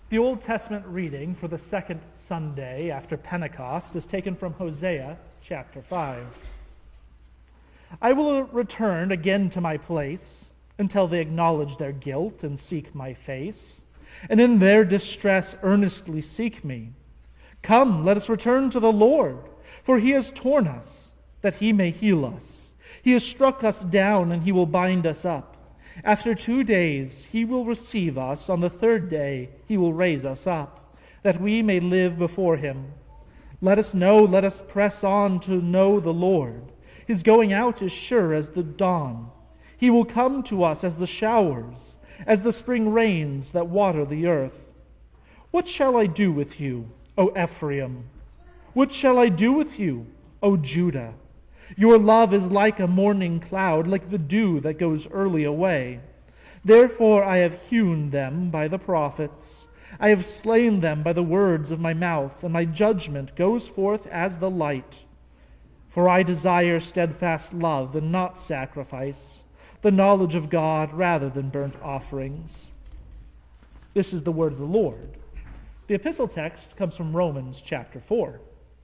The Old Testament reading for the second Sunday after Pentecost is taken from Hosea chapter 5. I will return again to my place until they acknowledge their guilt and seek my face, and in their distress earnestly seek me. Come, let us return to the Lord, for he has torn us, that he may heal us. He has struck us down, and he will bind us up. After 2 days he will receive us. On the third day he will raise us up, that we may live before him. Let us press on to know the Lord. His going out is sure as the dawn. He will come to us as the showers, as the spring rains that water the earth. What shall I do with you, O Ephraim? What shall I do with you, O Judah? Your love is like a morning cloud, like the dew that goes early away. Therefore I have hewn them by the prophets. I have slain them by the words of my mouth, and my judgment goes forth as the light. For I desire steadfast love and not sacrifice, the knowledge of God rather than burnt offerings. This is the word of the Lord. The epistle text comes from Romans chapter 4.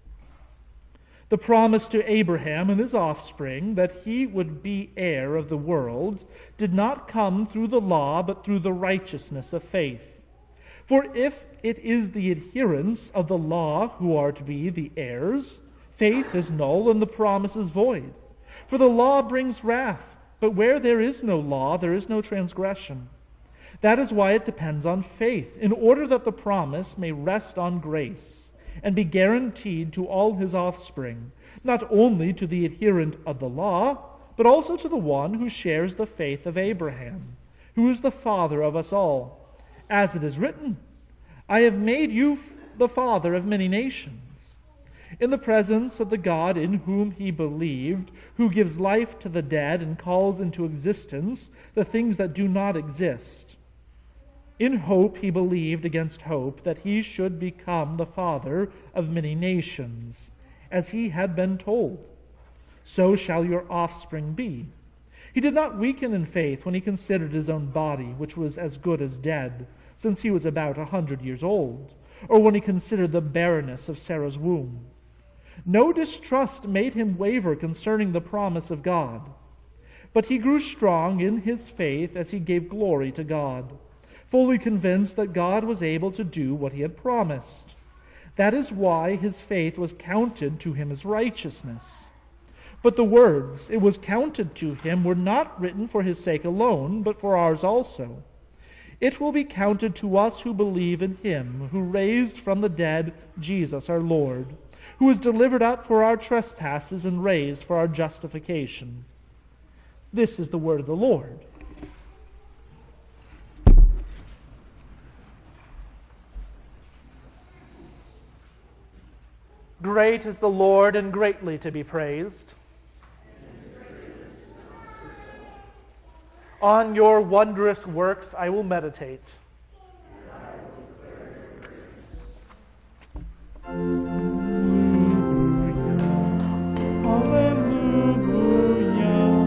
The promise to Abraham and his offspring that he would be heir of the world did not come through the law, but through the righteousness of faith. For if it is the adherents of the law who are to be the heirs, faith is null and the promise is void. For the law brings wrath, but where there is no law, there is no transgression. That is why it depends on faith, in order that the promise may rest on grace and be guaranteed to all his offspring, not only to the adherent of the law, but also to the one who shares the faith of Abraham, who is the father of us all. As it is written, I have made you the father of many nations, in the presence of the God in whom he believed, who gives life to the dead and calls into existence the things that do not exist. In hope he believed against hope that he should become the father of many nations, as he had been told. So shall your offspring be. He did not weaken in faith when he considered his own body, which was as good as dead, since he was about 100 years old, or when he considered the barrenness of Sarah's womb. No distrust made him waver concerning the promise of God, but he grew strong in his faith as he gave glory to God, fully convinced that God was able to do what he had promised. That is why his faith was counted to him as righteousness. But the words, "it was counted to him," were not written for his sake alone, but for ours also. It will be counted to us who believe in him who raised from the dead Jesus our Lord, who was delivered up for our trespasses and raised for our justification. This is the word of the Lord. Great is the Lord, and greatly to be praised. On your wondrous works I will meditate. Hallelujah,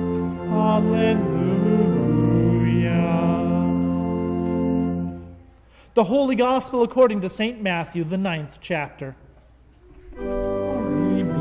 hallelujah. The Holy Gospel according to St. Matthew, the 9th chapter. Glory be to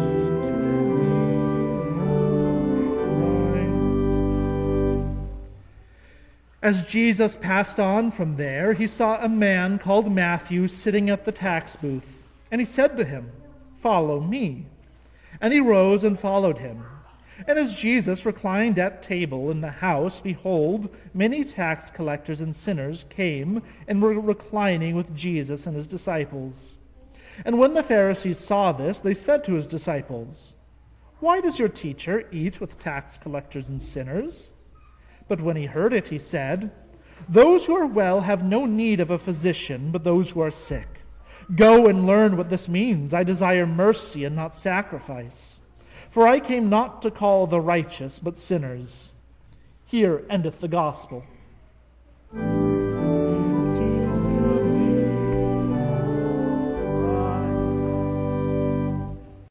thee, As Jesus passed on from there, he saw a man called Matthew sitting at the tax booth, and he said to him, "Follow me." And he rose and followed him. And as Jesus reclined at table in the house, behold, many tax collectors and sinners came and were reclining with Jesus and his disciples. And when the Pharisees saw this, they said to his disciples, "Why does your teacher eat with tax collectors and sinners?" But when he heard it, he said, "Those who are well have no need of a physician, but those who are sick. Go and learn what this means. I desire mercy and not sacrifice. For I came not to call the righteous, but sinners." Here endeth the gospel.